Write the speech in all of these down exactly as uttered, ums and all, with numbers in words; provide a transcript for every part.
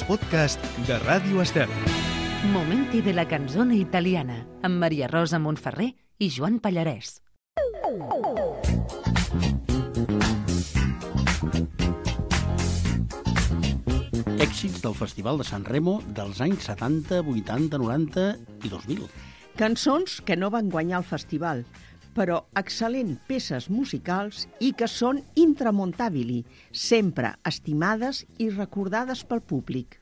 els podcasts de Ràdio Estel. Momenti de la canzone italiana amb Maria Rosa Montferrer i Joan Pallarès. Èxits del Festival de San Remo dels anys setanta, vuitanta, noranta i dos mil. Cançons que no van guanyar el festival, però excel·lent peces musicals i que són intramontabili, sempre estimades i recordades pel públic.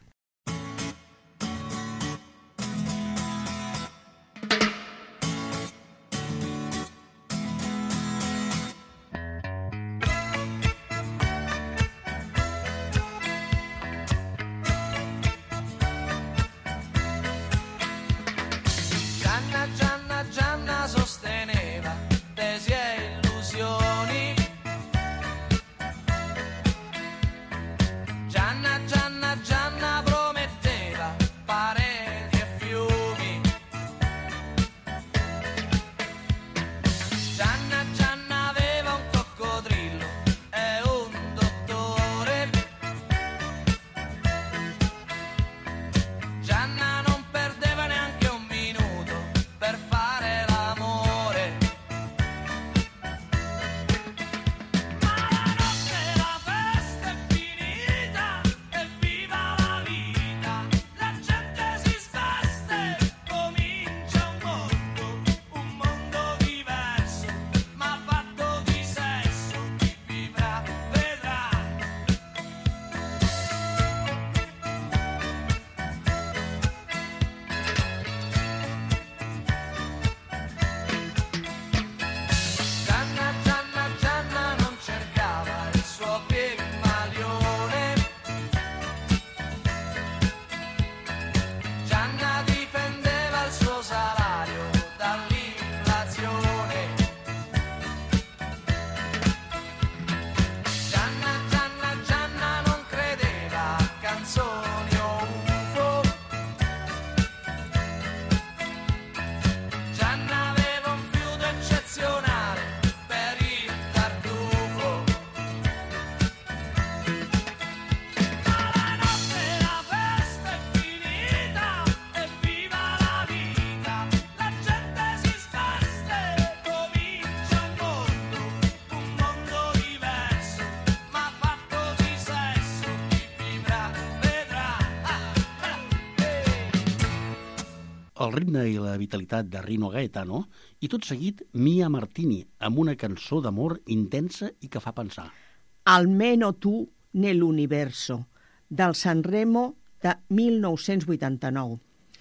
El ritme i la vitalitat de Rino Gaetano i tot seguit Mia Martini amb una cançó d'amor intensa i que fa pensar. Almeno tu nell'universo, del Sanremo de mil nou-cents vuitanta-nou.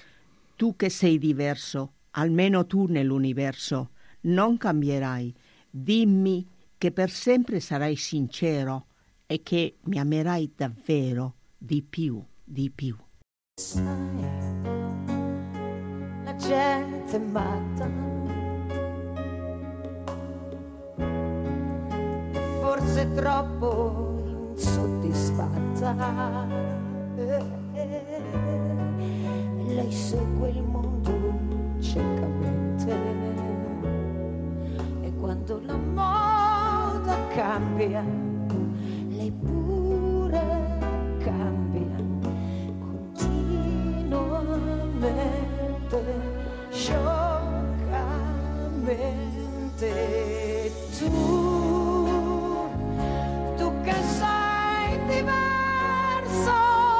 Tu che sei diverso, almeno tu nell'universo, non cambierai. Dimmi che per sempre sarai sincero e che mi amerai davvero di più, di più. Gente matta, forse troppo insoddisfatta, e lei segue il mondo ciecamente, e quando la moda cambia, lei pure cambia continuamente. Scioccamente tu, tu che sei diverso,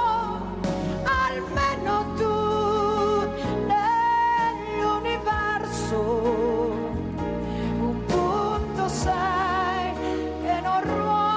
almeno tu nell'universo, un punto sei che non ruota.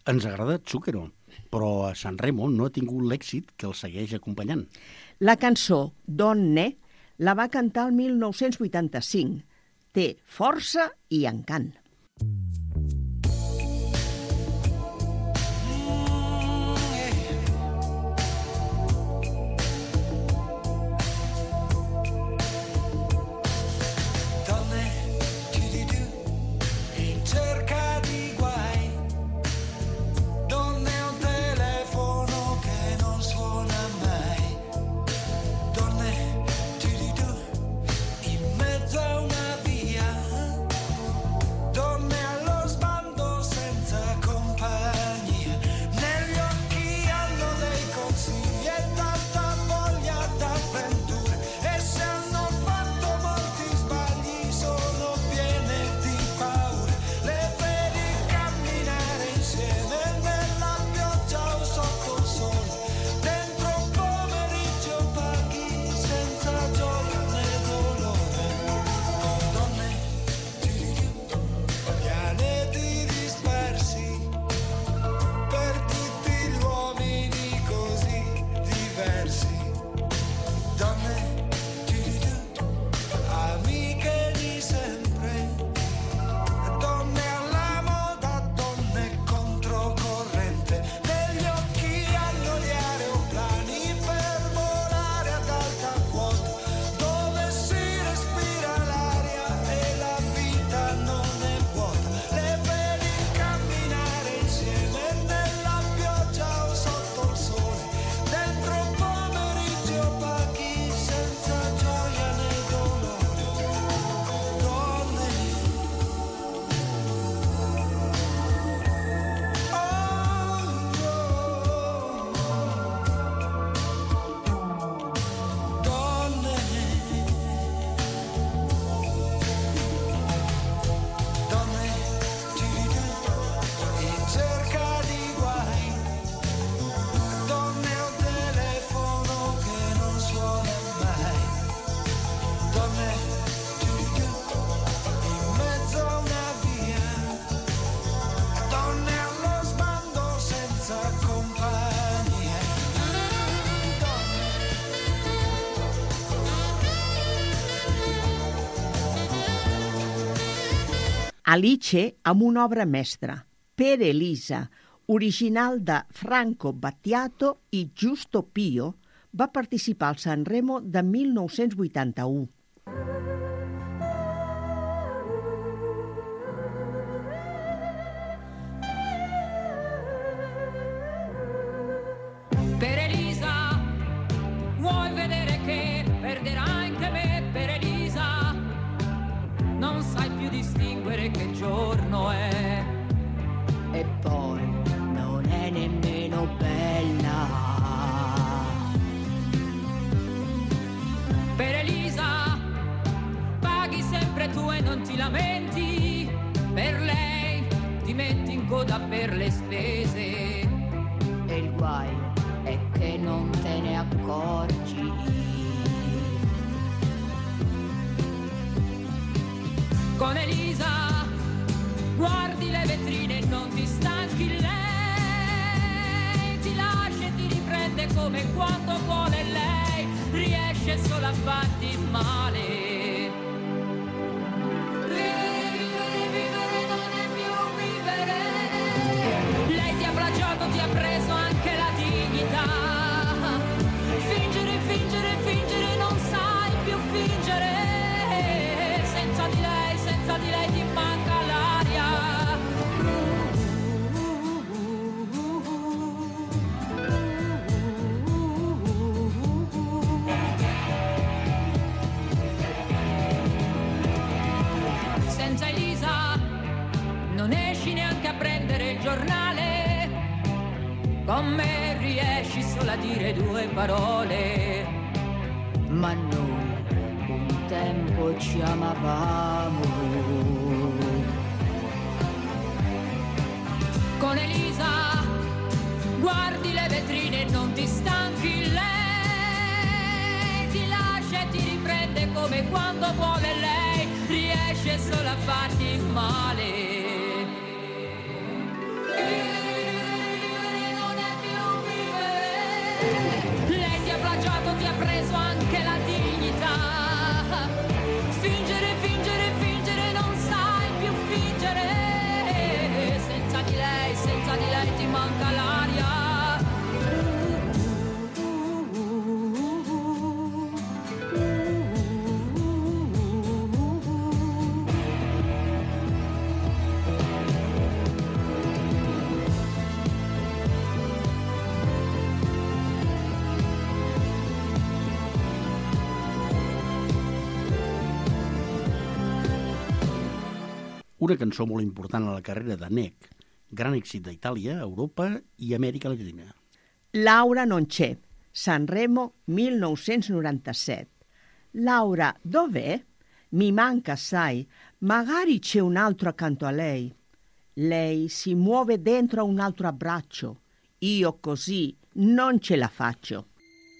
Ens agrada Zucchero, però a Sanremo no ha tingut l'èxit que el segueix acompanyant. La cançó Donne la va cantar el mil nou-cents vuitanta-cinc. Té força i encant. Alice amb una obra mestra, Per Elisa, original de Franco Battiato i Giusto Pio, va participar al Sanremo de mil nou-cents vuitanta-u. Per Elisa, vuoi vedere che perderai anche me? Per Elisa, non sai più distinguere che giorno è. E poi non è nemmeno bella. Per Elisa, paghi sempre tu e non ti lamenti. Per lei ti metti in coda per le spese. E il guaio è che non te ne accorgi. Con Elisa guardi le vetrine e non ti stanchi, lei ti lascia e ti riprende come quando vuole lei, riesce solo a farti male. Vivere, vivere non è più vivere. Lei ti ha plagiato, ti ha preso anche la dignità. Fingere, fingere, fingere, non sai più fingere. Senza di lei, senza di lei ti manca l'aria. Senza Elisa non esci neanche a prendere il giornale. Con me riesci solo a dire due parole. Ma noi un tempo ci amavamo. Con Elisa guardi le vetrine e non ti stanchi, lei ti lascia e ti riprende come quando vuole lei, riesce solo a farti male. Vivere, preso anche la dignità. Fingere, fingere, fingere, non sai più fingere. Senza di lei, senza di lei ti manca l'aria. Una cançó molt important a la carrera de Nec, gran èxit d'Itàlia, Europa i Amèrica Latina. Laura non c'è, Sanremo millenovecentonovantasette. Laura, dov'è? Mi manca, sai, magari c'è un altro accanto a lei. Lei si muove dentro a un altro abbraccio. Io così non ce la faccio.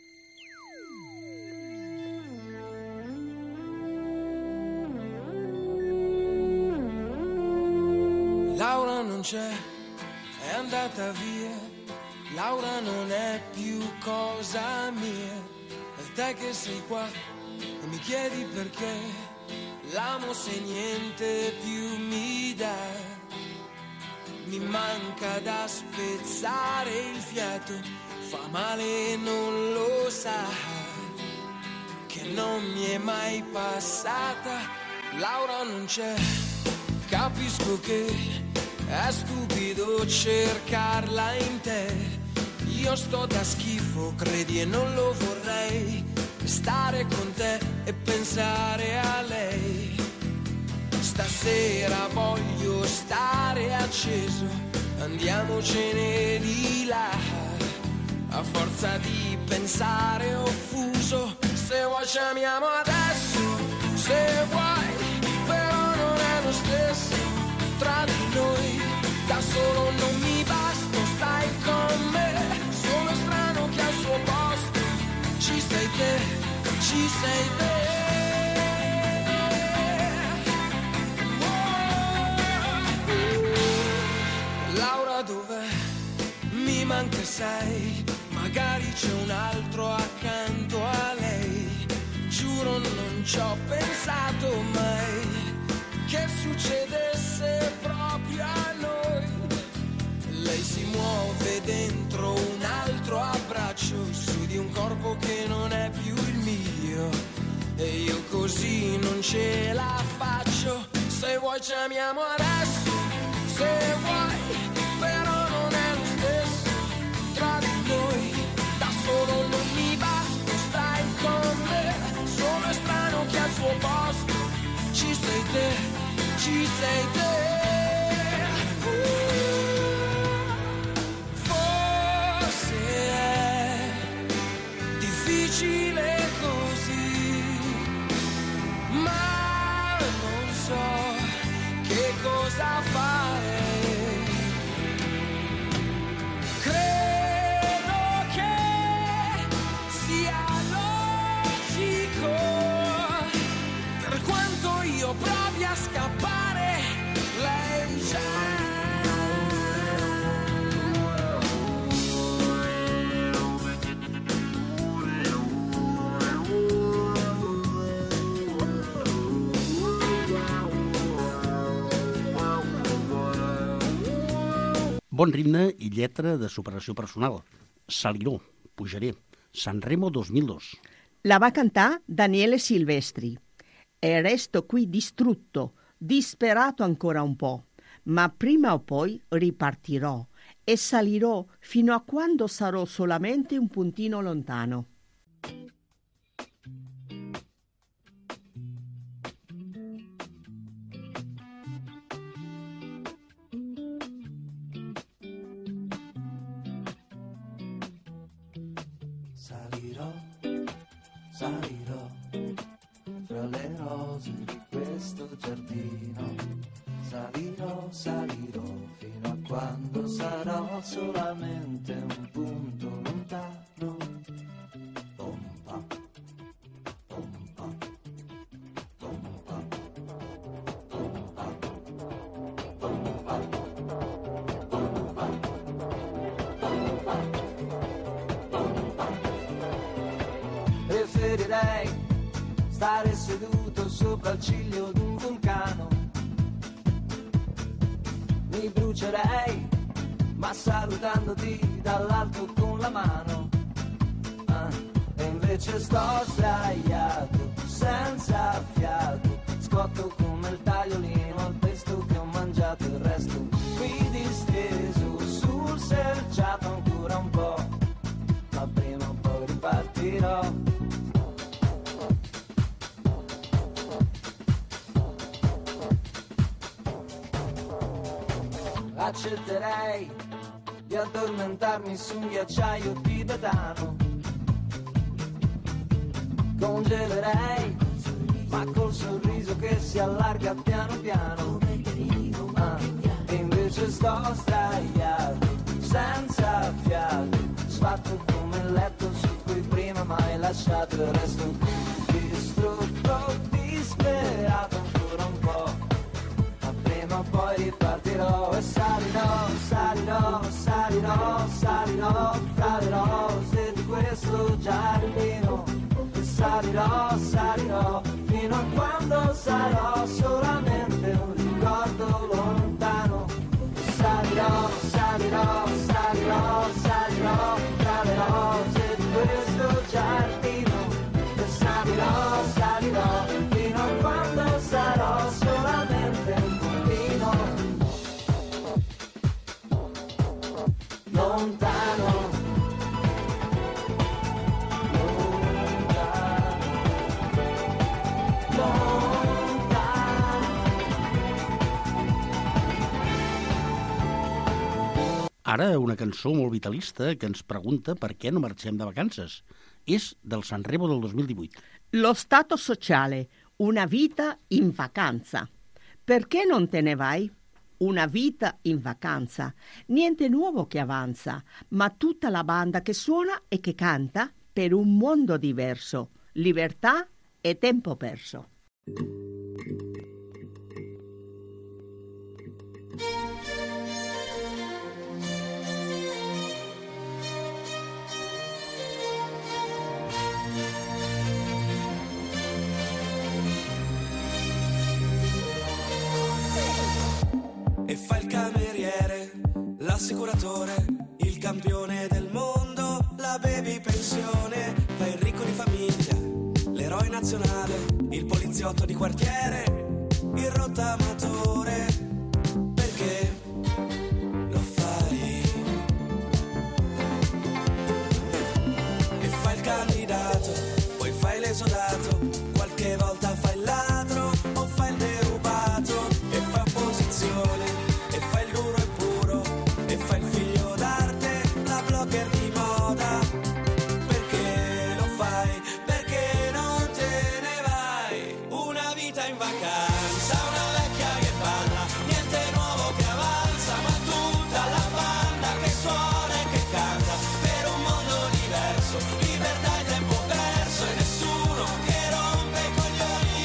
Laura non c'è, è andata via. Laura non è più cosa mia. È te che sei qua e mi chiedi perché. L'amo se niente più mi dà. Mi manca da spezzare il fiato. Fa male e non lo sa, che non mi è mai passata. Laura non c'è. Capisco che è stupido cercarla in te. Io sto da schifo, credi, e non lo vorrei. Stare con te e pensare a lei. Stasera voglio stare acceso, andiamocene di là. A forza di pensare offuso, se vuoi ci amiamo adesso, se vuoi, però non è lo stesso tra di noi. Da solo non mi basta, stai con me. Sono strano che al suo posto ci sei te, ci sei te. Laura dov'è? Mi manca, sai, magari c'è un altro accanto a lei. Giuro non ci ho pensato mai che succedesse proprio a noi. Lei si muove dentro un altro abbraccio, su di un corpo che non è più il mio, e io così non ce la faccio. Se vuoi ci amiamo adesso, se vuoi, però non è lo stesso tra di noi. Da solo non mi basta, stai con me. Sono strano che al suo posto ci sei te, ci sei te. Uh, forse è difficile così, ma non so che cosa fare. Credo che sia logico, per quanto io provi a scappare, lei c'è. Bon ritme i lletra de superació personal. Salirò, pujaré. Sanremo dos mil dos. La va cantar Daniele Silvestri. E resto qui distrutto, disperato ancora un po', ma prima o poi ripartirò e salirò fino a quando sarò solamente un puntino lontano. Salirò, salirò fra le rose di questo giardino. Salirò, salirò fino a quando sarò solamente un punto lontano. Pompa, pompa, pompa, pompa, pompa, pompa, pompa. sotto al ciglio d'un vulcano. Mi brucerei, ma salutandoti dall'alto con la mano. Ah, e invece sto sdraiato, senza fiato, scotto come il tagliolino al pesto che ho mangiato. Il resto qui disteso sul selciato ancora un po', ma prima o poi ripartirò. Accetterei di addormentarmi su un ghiacciaio tibetano. Congelerei, ma col sorriso che si allarga piano piano. Ah, e invece sto sdraiato, senza fiato, sfatto come il letto su cui prima mai lasciato. Il resto qui distrutto, disperato ancora un po', ma prima o poi ripartirò. E salirò, salirò, salirò, salirò fra le rose di questo giardino. E salirò, salirò, fino a quando sarò solamente un ricordo lontano. E salirò, salirò, salirò, salirò fra le rose di questo giardino. E salirò, salirò, fino a quando sarò solamente un bambino lontano. Ara una cançó molt vitalista que ens pregunta per què no marxem de vacances. És del Sanremo del dos mil divuit. Lo stato sociale, una vita in vacanza. Perché non te ne vai? Una vita in vacanza. Niente nuovo che avanza, ma tutta la banda che suona e che canta per un mondo diverso. Libertà e tempo perso. E fa il cameriere, l'assicuratore, il campione del mondo, la baby pensione, fa il ricco di famiglia, l'eroe nazionale, il poliziotto di quartiere, il rottamatore. Perché lo fai? E fa il candidato, poi fai l'esodato, qualche volta fai il ladro o fai il derubato, e fa opposizione, e fa il duro e puro, e fa il figlio d'arte, la blogger di moda. Perché lo fai? Perché non te ne vai? Una vita in vacanza, una vecchia che balla, niente nuovo che avanza, ma tutta la banda che suona e che canta per un mondo diverso, libertà e tempo perso, e nessuno che rompe i coglioni,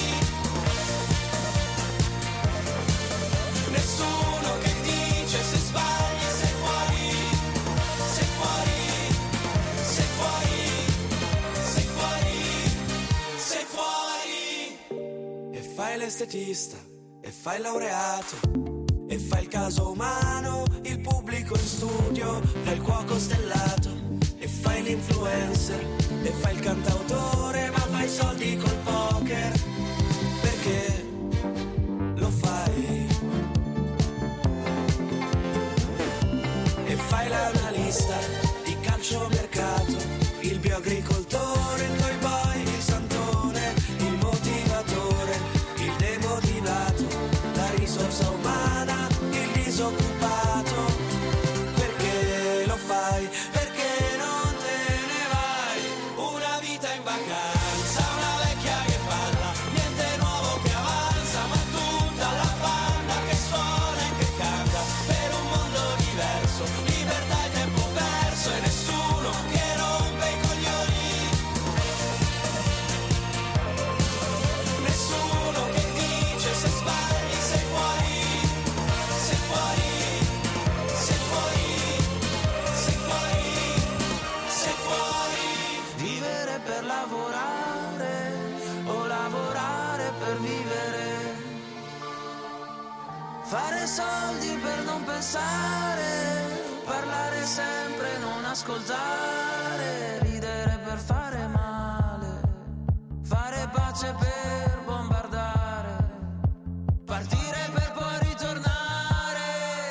nessuno che dice se sbagli sei fuori, sei fuori, sei fuori, sei fuori, sei fuori. E fai l'estetista, e fai il laureato, e fai il caso umano, il pubblico in studio, fai il cuoco stellato, e fai l'influencer, e fai il cantautore, ma fai soldi col poker. Perché lo fai? E fai l'analista di calciomercato, il bioagricoltore, il toy boy, il santone, il motivatore, il demotivato, la risorsa umana, il disoccupato. Perché lo fai? Perché non te ne vai? Una vita in vacanza, una vecchia che balla, niente nuovo che avanza, ma tutta la banda che suona e che canta per un mondo diverso, libertà e tempo perso, e nessuno che rompe i coglioni, Fare soldi per non pensare, parlare sempre, non ascoltare, ridere per fare male, fare pace per bombardare, partire per poi ritornare.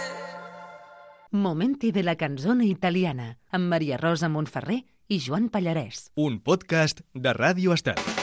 Momenti de la canzone italiana amb Maria Rosa Montferrer i Joan Pallarès. Un podcast de Ràdio Estel.